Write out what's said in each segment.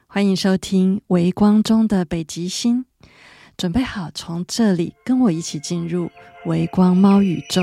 欢迎收听微光中的北极星，准备好从这里跟我一起进入微光猫宇宙。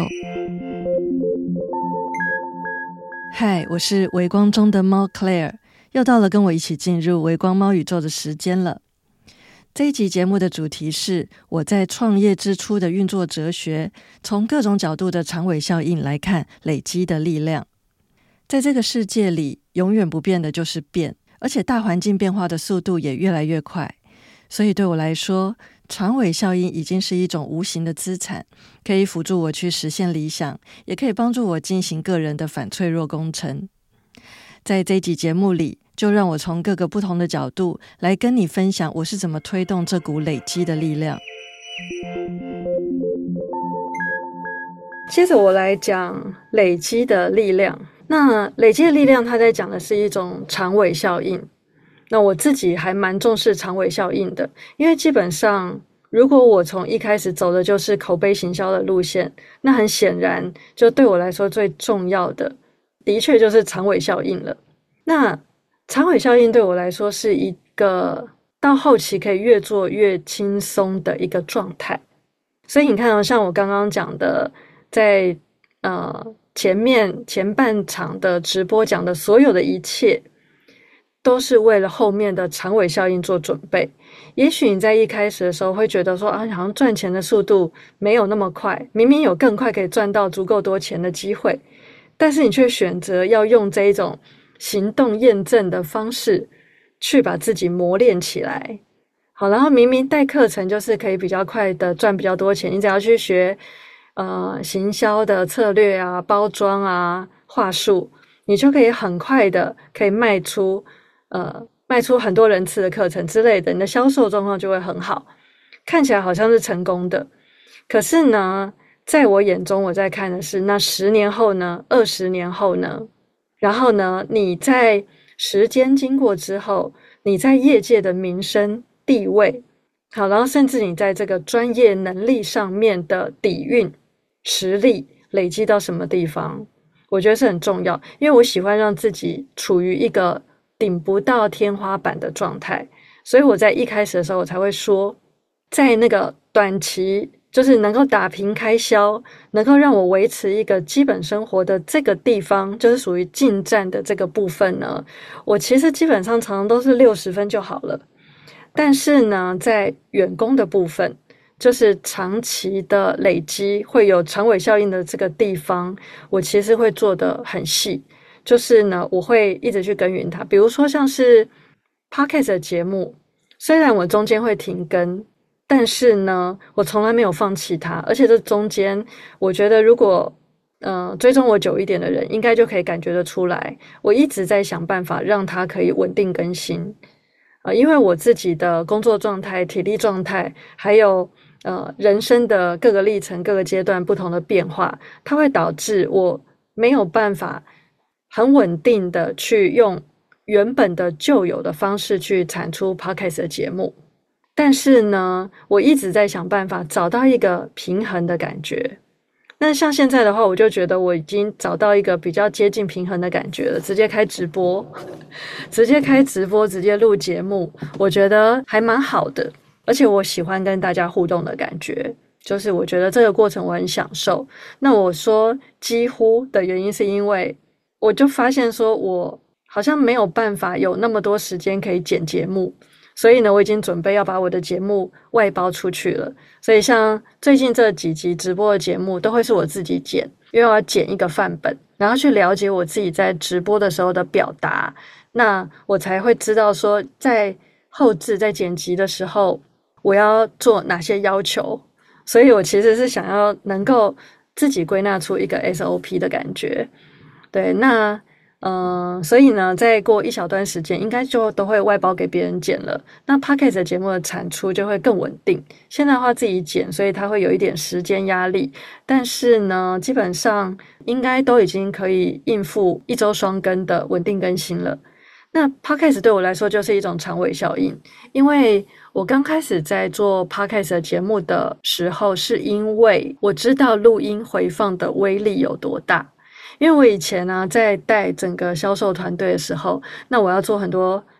嗨，我是微光中的猫 Claire， 又到了跟我一起进入微光猫宇宙的时间了。这一集节目的主题是我在创业之初的运作哲学，从各种角度的长尾效应来看累积的力量。在这个世界里，永远不变的就是变，而且大环境变化的速度也越来越快，所以对我来说，长尾效应已经是一种无形的资产，可以辅助我去实现理想，也可以帮助我进行个人的反脆弱工程。在这一集节目里，就让我从各个不同的角度来跟你分享我是怎么推动这股累积的力量。接着我来讲累积的力量。那累积的力量，它在讲的是一种长尾效应。那我自己还蛮重视长尾效应的，因为基本上如果我从一开始走的就是口碑行销的路线，那很显然就对我来说最重要的的确就是长尾效应了。那长尾效应对我来说是一个到后期可以越做越轻松的一个状态。所以你看像我刚刚讲的，在前半场的直播讲的所有的一切都是为了后面的长尾效应做准备。也许你在一开始的时候会觉得说好像赚钱的速度没有那么快，明明有更快可以赚到足够多钱的机会，但是你却选择要用这一种行动验证的方式去把自己磨练起来。好，然后明明带课程就是可以比较快的赚比较多钱，你只要去学行销的策略啊、包装啊、话术，你就可以很快的可以卖出很多人次的课程之类的，你的销售状况就会很好，看起来好像是成功的。可是呢，在我眼中，我在看的是那10年后呢，20年后呢，然后呢，你在时间经过之后，你在业界的名声地位，好，然后甚至你在这个专业能力上面的底蕴实力累积到什么地方，我觉得是很重要。因为我喜欢让自己处于一个顶不到天花板的状态，所以我在一开始的时候我才会说，在那个短期就是能够打平开销，能够让我维持一个基本生活的这个地方，就是属于进站的这个部分呢，我其实基本上常常都是60分就好了。但是呢，在员工的部分，就是长期的累积会有长尾效应的这个地方，我其实会做得很细。就是呢，我会一直去耕耘它。比如说像是 Podcast 的节目，虽然我中间会停更，但是呢，我从来没有放弃它。而且这中间，我觉得如果追踪我久一点的人，应该就可以感觉得出来，我一直在想办法让它可以稳定更新。因为我自己的工作状态、体力状态，还有人生的各个历程、各个阶段不同的变化，它会导致我没有办法很稳定的去用原本的旧有的方式去产出 Podcast 的节目。但是呢，我一直在想办法找到一个平衡的感觉。那像现在的话，我就觉得我已经找到一个比较接近平衡的感觉了，直接开直播直接录节目，我觉得还蛮好的。而且我喜欢跟大家互动的感觉，就是我觉得这个过程我很享受。那我说几乎的原因是因为我就发现说我好像没有办法有那么多时间可以剪节目，所以呢，我已经准备要把我的节目外包出去了。所以像最近这几集直播的节目都会是我自己剪，因为我要剪一个范本，然后去了解我自己在直播的时候的表达，那我才会知道说在后制在剪辑的时候我要做哪些要求。所以我其实是想要能够自己归纳出一个 SOP 的感觉。对，那所以呢，再过一小段时间，应该就都会外包给别人剪了。那 Podcast 节目的产出就会更稳定。现在的话自己剪，所以它会有一点时间压力，但是呢，基本上应该都已经可以应付1周双更的稳定更新了。那 Podcast 对我来说就是一种长尾效应，因为我刚开始在做 Podcast 节目的时候，是因为我知道录音回放的威力有多大。因为我以前在带整个销售团队的时候，那我要做很多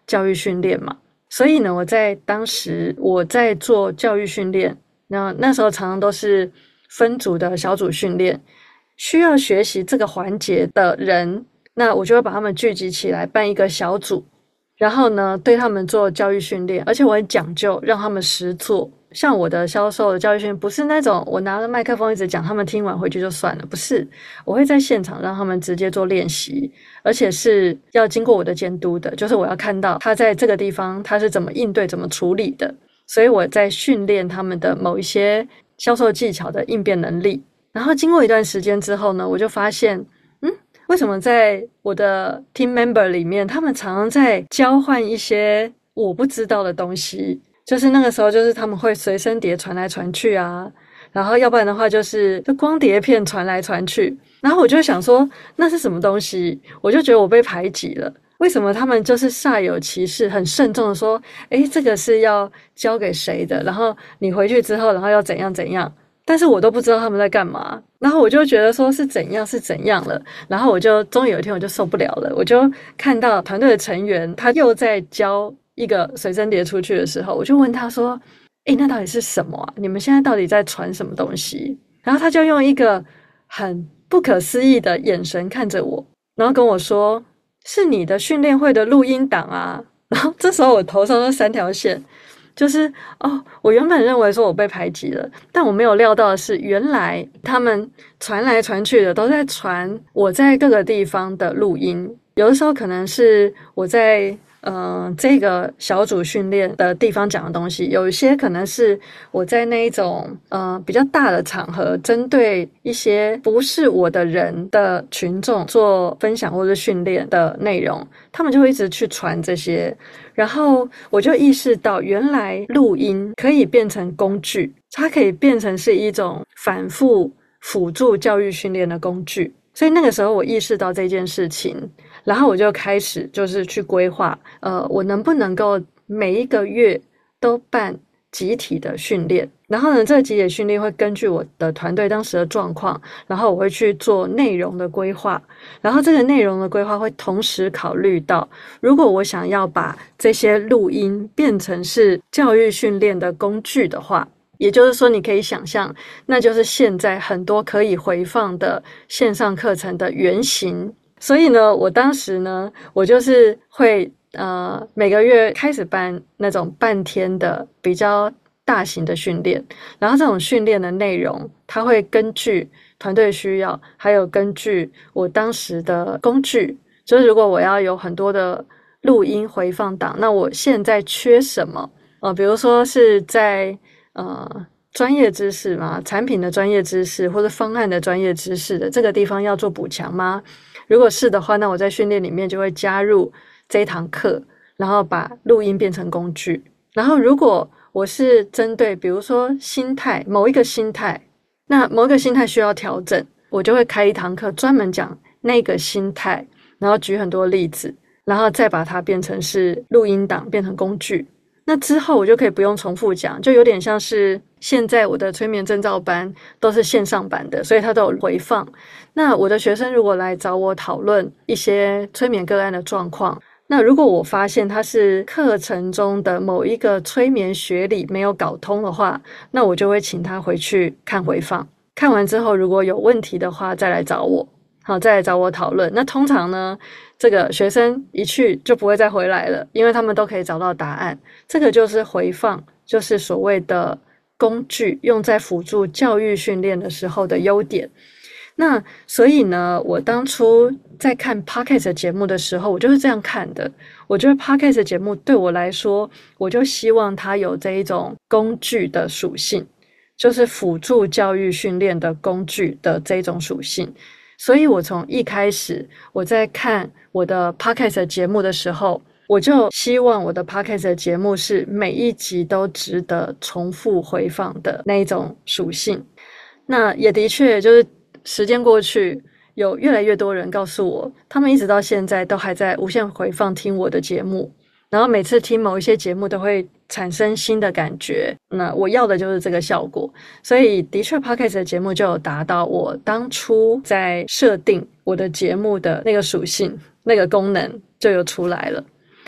教育训练嘛。所以呢，我在当时我在做教育训练，那时候常常都是分组的小组训练，需要学习这个环节的人，那我就会把他们聚集起来办一个小组，然后呢对他们做教育训练，而且我很讲究让他们实做。像我的销售的教育训练不是那种我拿着麦克风一直讲，他们听完回去就算了，不是，我会在现场让他们直接做练习，而且是要经过我的监督的，就是我要看到他在这个地方他是怎么应对怎么处理的，所以我在训练他们的某一些销售技巧的应变能力。然后经过一段时间之后呢，我就发现为什么在我的 team member 里面他们常常在交换一些我不知道的东西，就是那个时候就是他们会随身碟传来传去啊，然后要不然的话就是光碟片传来传去，然后我就想说那是什么东西，我就觉得我被排挤了。为什么他们就是煞有其事很慎重的说诶这个是要交给谁的，然后你回去之后然后要怎样怎样，但是我都不知道他们在干嘛，然后我就觉得说是怎样了，然后我就终于有一天我就受不了了，我就看到团队的成员他又在交一个随身碟出去的时候，我就问他说诶那到底是什么啊？你们现在到底在传什么东西？然后他就用一个很不可思议的眼神看着我，然后跟我说是你的训练会的录音档啊。然后这时候我头上都3条线，就是我原本认为说我被排挤了，但我没有料到的是原来他们传来传去的都在传我在各个地方的录音，有的时候可能是我在这个小组训练的地方讲的东西，有一些可能是我在那一种比较大的场合针对一些不是我的人的群众做分享或者训练的内容，他们就会一直去传这些，然后我就意识到原来录音可以变成工具，它可以变成是一种反复辅助教育训练的工具。所以那个时候我意识到这件事情，然后我就开始就是去规划我能不能够每一个月都办集体的训练，然后呢这个集体的训练会根据我的团队当时的状况，然后我会去做内容的规划，然后这个内容的规划会同时考虑到如果我想要把这些录音变成是教育训练的工具的话，也就是说你可以想象那就是现在很多可以回放的线上课程的原型。所以呢我当时呢我就是会每个月开始办那种半天的比较大型的训练，然后这种训练的内容它会根据团队需要，还有根据我当时的工具，就是如果我要有很多的录音回放档，那我现在缺什么比如说是在专业知识嘛，产品的专业知识或者方案的专业知识的这个地方要做补强吗？如果是的话，那我在训练里面就会加入这一堂课，然后把录音变成工具。然后如果我是针对比如说心态，某一个心态，那某一个心态需要调整，我就会开一堂课专门讲那个心态，然后举很多例子，然后再把它变成是录音档，变成工具。那之后我就可以不用重复讲，就有点像是现在我的催眠证照班都是线上版的，所以它都有回放。那我的学生如果来找我讨论一些催眠个案的状况，那如果我发现他是课程中的某一个催眠学理没有搞通的话，那我就会请他回去看回放，看完之后如果有问题的话再来找我，好，再来找我讨论。那通常呢这个学生一去就不会再回来了，因为他们都可以找到答案。这个就是回放，就是所谓的工具，用在辅助教育训练的时候的优点。那所以呢我当初在看 Podcast 节目的时候，我就是这样看的。我觉得 Podcast 节目对我来说，我就希望它有这一种工具的属性，就是辅助教育训练的工具的这种属性。所以我从一开始我在看我的 Podcast 节目的时候，我就希望我的 Podcast 节目是每一集都值得重复回放的那一种属性。那也的确就是时间过去，有越来越多人告诉我，他们一直到现在都还在无限回放听我的节目，然后每次听某一些节目都会产生新的感觉，那我要的就是这个效果。所以的确 Podcast 的节目就有达到我当初在设定我的节目的那个属性，那个功能就有出来了。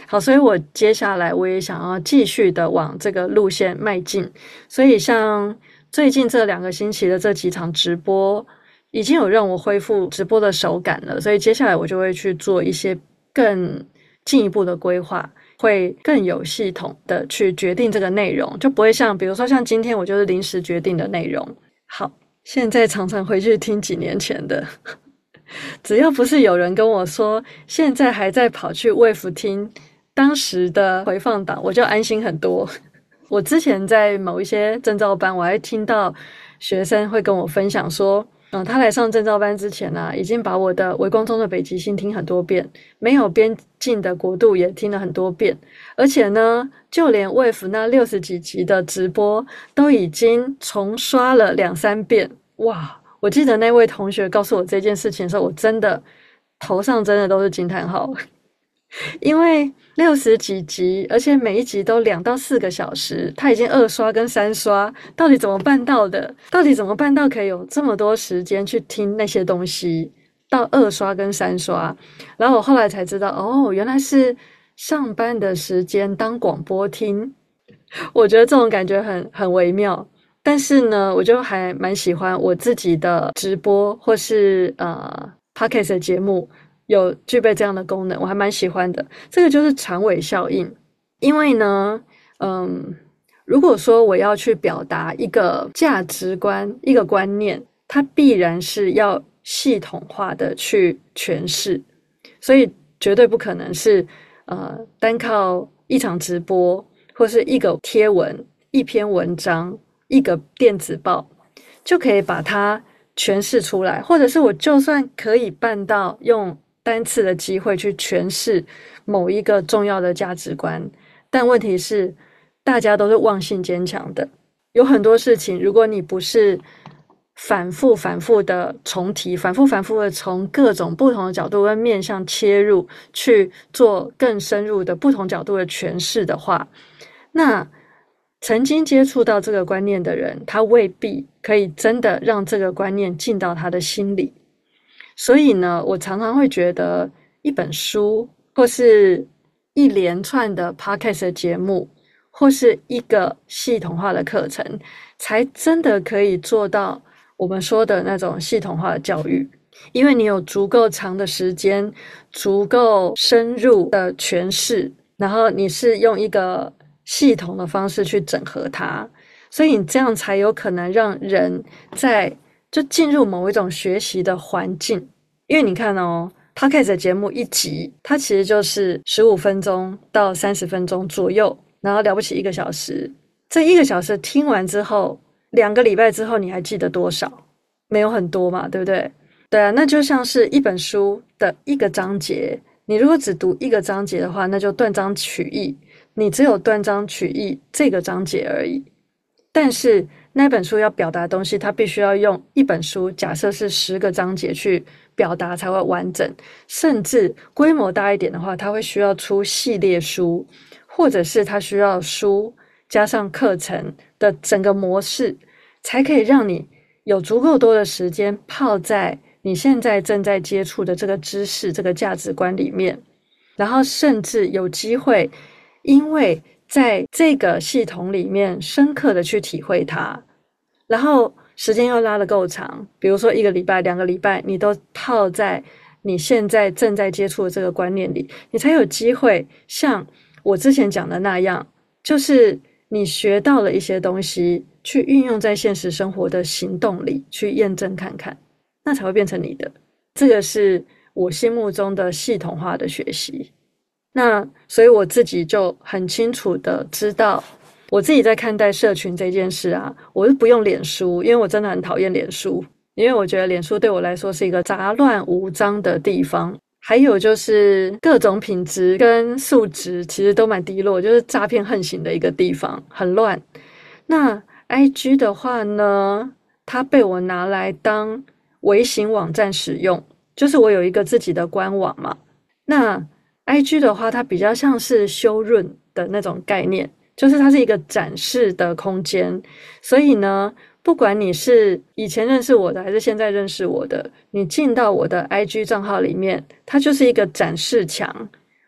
好，所以我接下来我也想要继续的往这个路线迈进，所以像最近这2个星期的这几场直播已经有让我恢复直播的手感了，所以接下来我就会去做一些更进一步的规划，会更有系统的去决定这个内容，就不会像比如说像今天我就是临时决定的内容。好，现在常常回去听几年前的只要不是有人跟我说现在还在跑去 Wave 听当时的回放档，我就安心很多。我之前在某一些证照班，我还听到学生会跟我分享说他来上证照班之前已经把我的微光中的北极星听很多遍，没有边境的国度也听了很多遍，而且呢就连 Wave 那60几集的直播都已经重刷了2-3遍。哇，我记得那位同学告诉我这件事情的时候，我真的头上真的都是惊叹号。因为60几集，而且每一集都2到4个小时，他已经2刷跟3刷，到底怎么办到的？到底怎么办到可以有这么多时间去听那些东西，到2刷跟3刷？然后我后来才知道，原来是上班的时间当广播听。我觉得这种感觉很微妙，但是呢，我就还蛮喜欢我自己的直播或是Podcast 的节目有具备这样的功能，我还蛮喜欢的。这个就是长尾效应。因为呢如果说我要去表达一个价值观一个观念，它必然是要系统化的去诠释，所以绝对不可能是单靠一场直播或是一个贴文一篇文章一个电子报就可以把它诠释出来，或者是我就算可以办到用单次的机会去诠释某一个重要的价值观，但问题是大家都是忘性坚强的，有很多事情如果你不是反复的重提，反复的从各种不同的角度跟面向切入去做更深入的不同角度的诠释的话，那曾经接触到这个观念的人，他未必可以真的让这个观念进到他的心里。所以呢，我常常会觉得一本书或是一连串的 podcast 的节目或是一个系统化的课程才真的可以做到我们说的那种系统化的教育，因为你有足够长的时间足够深入的诠释，然后你是用一个系统的方式去整合它，所以你这样才有可能让人就进入某一种学习的环境。因为你看Podcast 的节目一集它其实就是15分钟到30分钟左右，然后了不起1个小时，这1个小时听完之后2个礼拜之后你还记得多少？没有很多嘛，对不对？对啊，那就像是一本书的1个章节，你如果只读1个章节的话，那就断章取义，你只有断章取义这个章节而已。但是那本书要表达的东西，它必须要用一本书假设是10个章节去表达才会完整，甚至规模大一点的话，它会需要出系列书，或者是它需要书加上课程的整个模式，才可以让你有足够多的时间泡在你现在正在接触的这个知识这个价值观里面，然后甚至有机会因为在这个系统里面深刻的去体会它，然后时间又拉得够长，比如说1个礼拜2个礼拜你都泡在你现在正在接触的这个观念里，你才有机会像我之前讲的那样，就是你学到了一些东西去运用在现实生活的行动里去验证看看，那才会变成你的。这个是我心目中的系统化的学习。那所以我自己就很清楚的知道，我自己在看待社群这件事我是不用脸书，因为我真的很讨厌脸书，因为我觉得脸书对我来说是一个杂乱无章的地方，还有就是各种品质跟素质其实都蛮低落，就是诈骗横行的一个地方，很乱。那 IG 的话呢，它被我拿来当微型网站使用，就是我有一个自己的官网嘛。那 IG 的话，它比较像是修润的那种概念，就是它是一个展示的空间，所以呢，不管你是以前认识我的还是现在认识我的，你进到我的 IG 账号里面，它就是一个展示墙，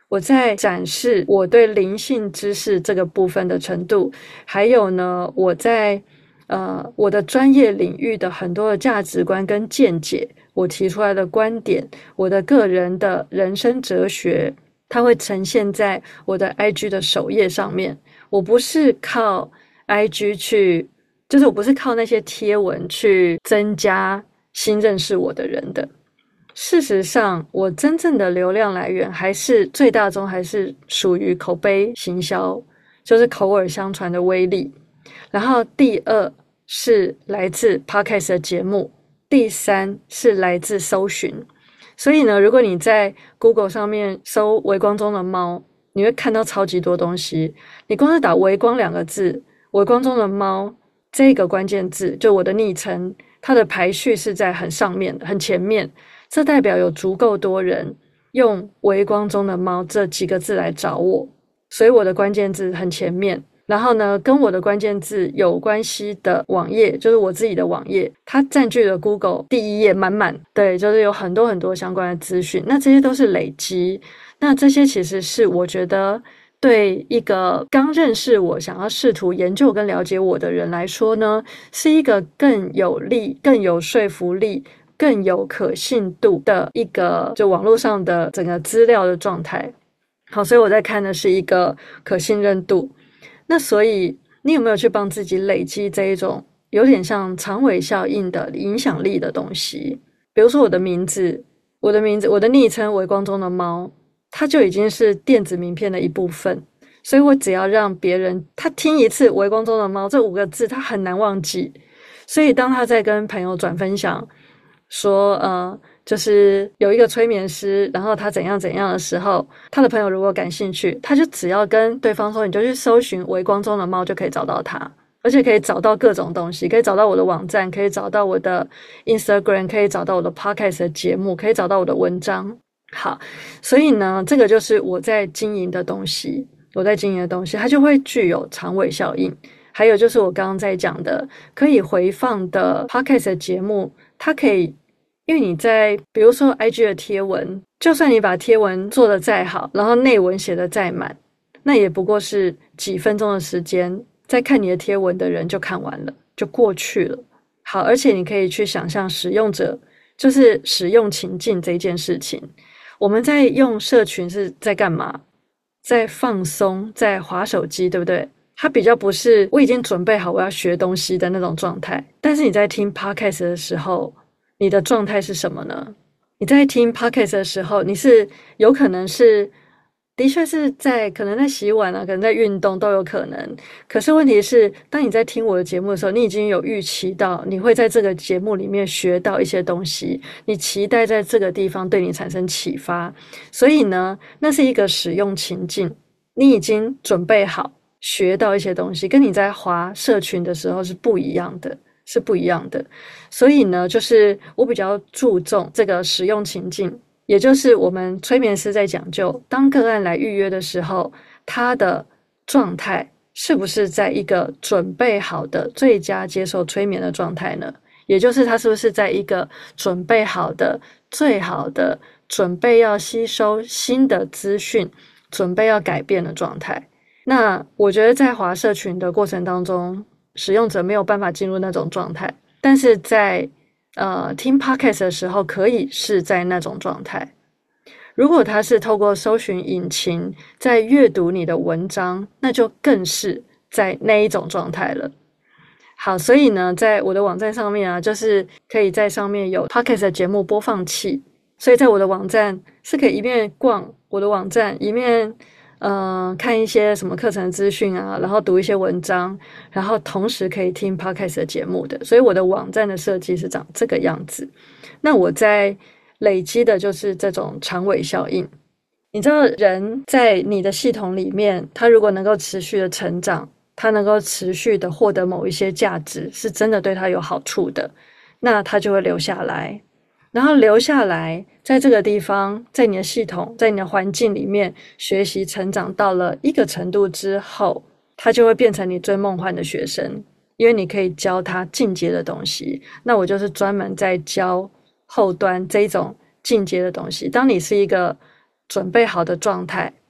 我在展示我对灵性知识这个部分的程度，还有呢，我在我的专业领域的很多的价值观跟见解，我提出来的观点，我的个人的人生哲学，它会呈现在我的 IG 的首页上面。我不是靠 IG 去，就是我不是靠那些贴文去增加新认识我的人的。事实上，我真正的流量来源还是最大宗还是属于口碑行销，就是口耳相传的威力。然后第二是来自 Podcast 的节目，第三是来自搜寻。所以呢，如果你在 Google 上面搜微光中的猫，你会看到超级多东西。你光是打微光2个字，微光中的猫这个关键字，就我的昵称，它的排序是在很上面的，很前面。这代表有足够多人用微光中的猫这几个字来找我，所以我的关键字很前面。然后呢，跟我的关键字有关系的网页，就是我自己的网页，它占据了 Google 第1页满满，对，就是有很多很多相关的资讯。那这些都是累积，那这些其实是我觉得对一个刚认识我，想要试图研究跟了解我的人来说呢，是一个更有利、更有说服力、更有可信度的一个就网络上的整个资料的状态。好，所以我在看的是一个可信任度。那所以你有没有去帮自己累积这一种有点像长尾效应的影响力的东西？比如说我的名字，我的昵称微光中的猫，它就已经是电子名片的一部分。所以我只要让别人他听一次微光中的猫这5个字，他很难忘记。所以当他在跟朋友转分享说就是有一个催眠师，然后他怎样怎样的时候，他的朋友如果感兴趣，他就只要跟对方说，你就去搜寻微光中的猫就可以找到他，而且可以找到各种东西，可以找到我的网站，可以找到我的 Instagram， 可以找到我的 Podcast 的节目，可以找到我的文章。好，所以呢，这个就是我在经营的东西，它就会具有长尾效应。还有就是我刚刚在讲的可以回放的 Podcast 的节目，它可以因为你在比如说 IG 的贴文，就算你把贴文做得再好，然后内文写得再满，那也不过是几分钟的时间，在看你的贴文的人就看完了，就过去了。好，而且你可以去想象使用者就是使用情境这件事情。我们在用社群是在干嘛？在放松，在滑手机，对不对？它比较不是我已经准备好我要学东西的那种状态。但是你在听 Podcast 的时候，你的状态是什么呢？你在听 Podcast 的时候，你是有可能是的确是可能在洗碗啊，可能在运动都有可能。可是问题是，当你在听我的节目的时候，你已经有预期到你会在这个节目里面学到一些东西，你期待在这个地方对你产生启发。所以呢，那是一个使用情境，你已经准备好学到一些东西，跟你在滑社群的时候是不一样的。所以呢，就是我比较注重这个使用情境，也就是我们催眠师在讲究，当个案来预约的时候，他的状态是不是在一个准备好的最佳接受催眠的状态呢？也就是他是不是在一个准备好的最好的准备要吸收新的资讯，准备要改变的状态。那我觉得在滑社群的过程当中，使用者没有办法进入那种状态，但是在听 Podcast 的时候可以是在那种状态。如果他是透过搜寻引擎在阅读你的文章，那就更是在那一种状态了。好，所以呢，在我的网站上面啊，就是可以在上面有 Podcast 的节目播放器，所以在我的网站是可以一面逛我的网站，一面看一些什么课程资讯啊，然后读一些文章，然后同时可以听 Podcast 的节目的。所以我的网站的设计是长这个样子。那我在累积的就是这种长尾效应。你知道人在你的系统里面，他如果能够持续的成长，他能够持续的获得某一些价值，是真的对他有好处的，那他就会留下来。然后留下来，在这个地方，在你的系统，在你的环境里面学习成长到了一个程度之后，他就会变成你最梦幻的学生，因为你可以教他进阶的东西。那我就是专门在教后端这种进阶的东西。当你是一个准备好的状态，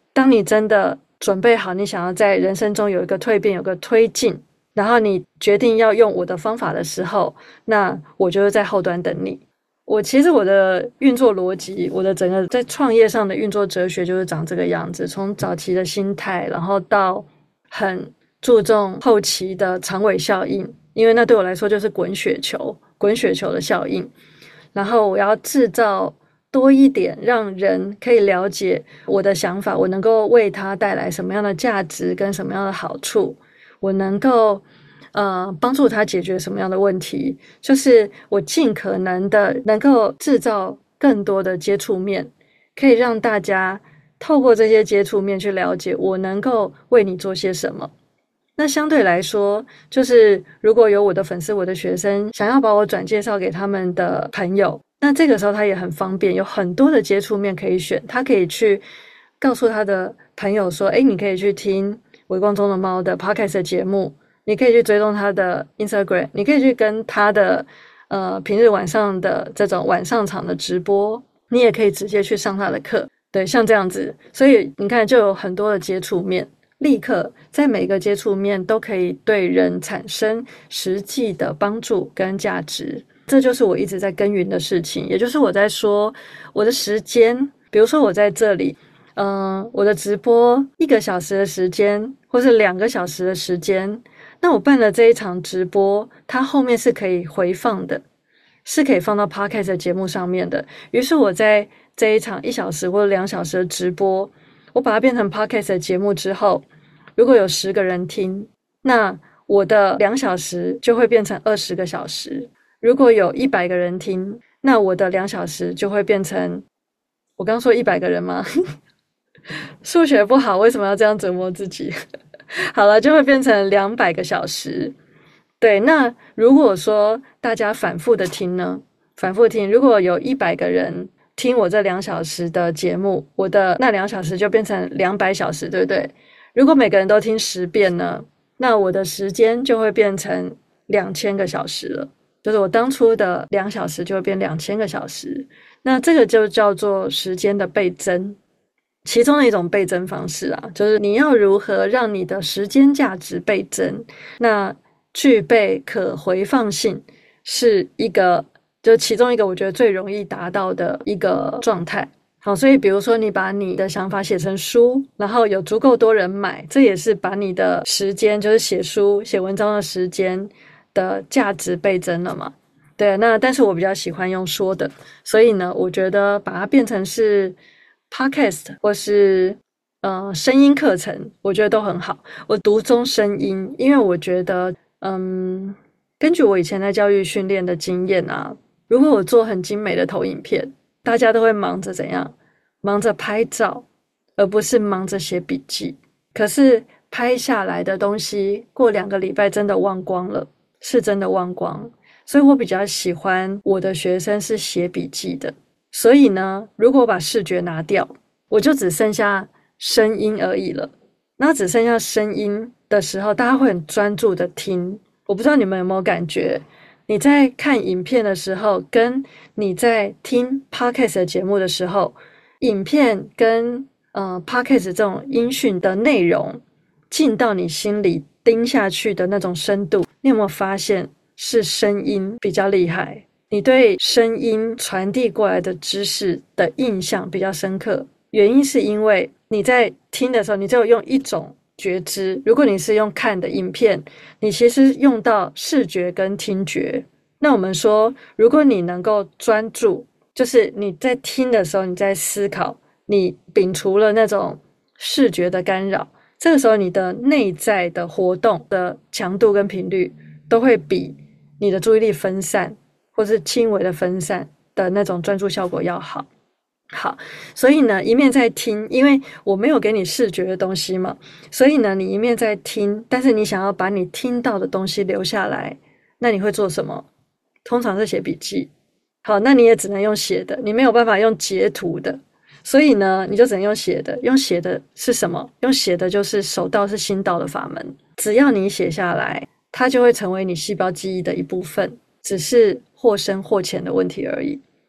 当你真的准备好，你想要在人生中有一个蜕变，有个推进，然后你决定要用我的方法的时候，那我就是在后端等你。其实我的运作逻辑，我的整个在创业上的运作哲学就是长这个样子，从早期的心态，然后到很注重后期的长尾效应，因为那对我来说就是滚雪球的效应，然后我要制造多一点让人可以了解我的想法，我能够为他带来什么样的价值跟什么样的好处，我能够帮助他解决什么样的问题，就是我尽可能的能够制造更多的接触面，可以让大家透过这些接触面去了解我能够为你做些什么。那相对来说，就是如果有我的粉丝、我的学生想要把我转介绍给他们的朋友，那这个时候他也很方便，有很多的接触面可以选，他可以去告诉他的朋友说，你可以去听微光中的猫的 podcast 的节目，你可以去追踪他的 Instagram， 你可以去跟他的平日晚上的这种晚上场的直播，你也可以直接去上他的课，对，像这样子，所以你看就有很多的接触面，立刻在每个接触面都可以对人产生实际的帮助跟价值，这就是我一直在耕耘的事情，也就是我在说我的时间，比如说我在这里我的直播1个小时的时间或是2个小时的时间，那我办了这一场直播，它后面是可以回放的，是可以放到 podcast 的节目上面的，于是我在这一场1小时或者2小时的直播，我把它变成 podcast 的节目之后，如果有10个人听，那我的2小时就会变成20个小时，如果有100个人听，那我的2小时就会变成，我刚说100个人吗？数学不好，为什么要这样折磨自己？好了，就会变成200个小时。对，那如果说大家反复的听呢？反复听，如果有100个人听我这2小时的节目，我的那2小时就变成200小时，对不对？如果每个人都听10遍呢，那我的时间就会变成2000个小时了，就是我当初的2小时就会变2000个小时。那这个就叫做时间的倍增，其中的一种倍增方式啊，就是你要如何让你的时间价值倍增，那具备可回放性是一个，就其中一个我觉得最容易达到的一个状态。好，所以比如说你把你的想法写成书，然后有足够多人买，这也是把你的时间，就是写书写文章的时间的价值倍增了嘛。对，那但是我比较喜欢用说的，所以呢我觉得把它变成是 podcast 或是声音课程，我觉得都很好。我独钟声音，因为我觉得根据我以前在教育训练的经验啊，如果我做很精美的投影片，大家都会忙着怎样？忙着拍照，而不是忙着写笔记。可是拍下来的东西过2个礼拜真的忘光了，是真的忘光。所以我比较喜欢我的学生是写笔记的。所以呢，如果我把视觉拿掉，我就只剩下声音而已了。那只剩下声音的时候，大家会很专注的听。我不知道你们有没有感觉，你在看影片的时候，跟你在听 podcast 的节目的时候，影片跟podcast 这种音讯的内容进到你心里钉下去的那种深度，你有没有发现是声音比较厉害？你对声音传递过来的知识的印象比较深刻，原因是因为你在听的时候，你只有用一种觉知。如果你是用看的影片，你其实用到视觉跟听觉。那我们说，如果你能够专注，就是你在听的时候，你在思考，你摒除了那种视觉的干扰，这个时候你的内在的活动的强度跟频率都会比你的注意力分散或是轻微的分散的那种专注效果要好。好，所以呢，一面在听，因为我没有给你视觉的东西嘛，所以呢，你一面在听，但是你想要把你听到的东西留下来，那你会做什么？通常是写笔记。好，那你也只能用写的，你没有办法用截图的，所以呢，你就只能用写的。用写的是什么？用写的就是手到是心到的法门，只要你写下来，它就会成为你细胞记忆的一部分，只是或深或浅的问题而已。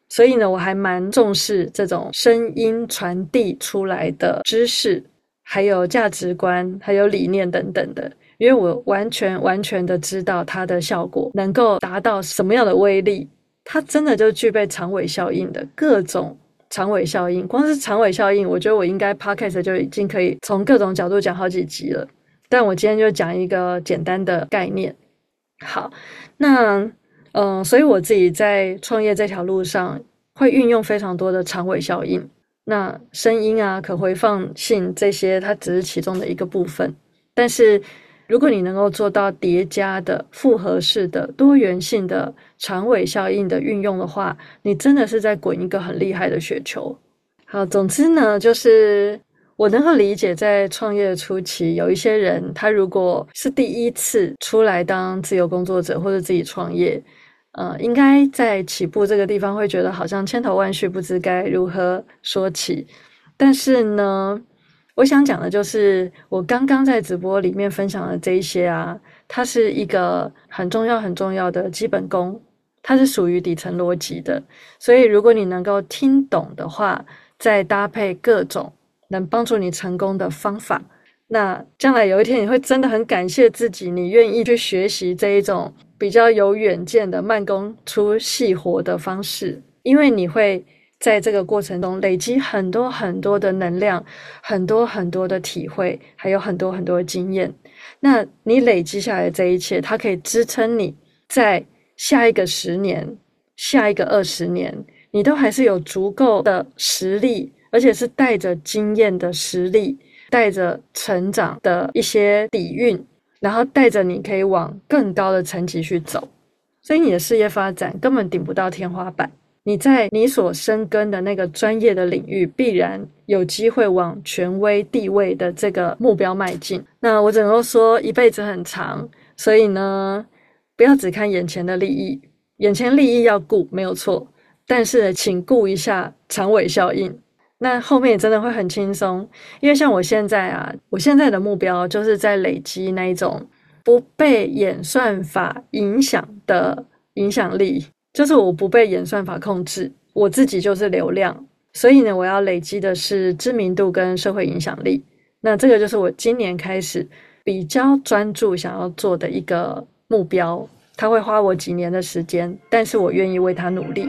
所以呢，我还蛮重视这种声音传递出来的知识，还有价值观，还有理念等等的，因为我完全的知道它的效果能够达到什么样的威力，它真的就具备长尾效应的各种长尾效应。光是长尾效应，我觉得我应该 podcast 就已经可以从各种角度讲好几集了，但我今天就讲一个简单的概念。好，那所以我自己在创业这条路上会运用非常多的长尾效应。那声音啊，可回放性这些，它只是其中的一个部分。但是如果你能够做到叠加的、复合式的、多元性的长尾效应的运用的话，你真的是在滚一个很厉害的雪球。好，总之呢，就是我能够理解，在创业初期，有一些人他如果是第一次出来当自由工作者或者自己创业，应该在起步这个地方会觉得好像千头万绪，不知该如何说起。但是呢，我想讲的就是我刚刚在直播里面分享的这一些啊，它是一个很重要的基本功，它是属于底层逻辑的。所以如果你能够听懂的话，再搭配各种能帮助你成功的方法，那将来有一天你会真的很感谢自己，你愿意去学习这一种比较有远见的慢工出细活的方式，因为你会在这个过程中累积很多的能量，很多的体会，还有很多的经验。那你累积下来的这一切，它可以支撑你在下一个10年、下一个20年，你都还是有足够的实力，而且是带着经验的实力，带着成长的一些底蕴，然后带着你可以往更高的层级去走。所以你的事业发展根本顶不到天花板，你在你所深耕的那个专业的领域，必然有机会往权威地位的这个目标迈进。那我只能够说一辈子很长，所以呢，不要只看眼前的利益，眼前利益要顾没有错，但是请顾一下长尾效应，那后面也真的会很轻松。因为像我现在的目标就是在累积那一种不被演算法影响的影响力，就是我不被演算法控制，我自己就是流量。所以呢，我要累积的是知名度跟社会影响力。那这个就是我今年开始比较专注想要做的一个目标，它会花我几年的时间，但是我愿意为它努力。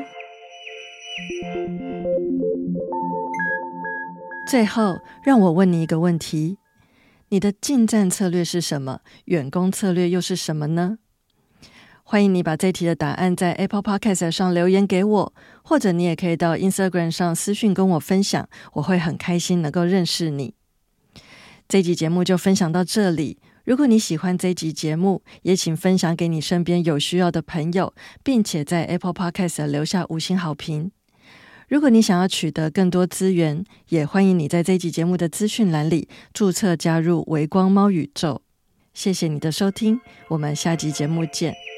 最后，让我问你一个问题：你的近战策略是什么？远攻策略又是什么呢？欢迎你把这题的答案在 Apple Podcast 上留言给我，或者你也可以到 Instagram 上私讯跟我分享，我会很开心能够认识你。这集节目就分享到这里。如果你喜欢这集节目，也请分享给你身边有需要的朋友，并且在 Apple Podcast 留下5星好评。如果你想要取得更多资源，也欢迎你在这集节目的资讯栏里注册加入微光猫宇宙。谢谢你的收听，我们下集节目见。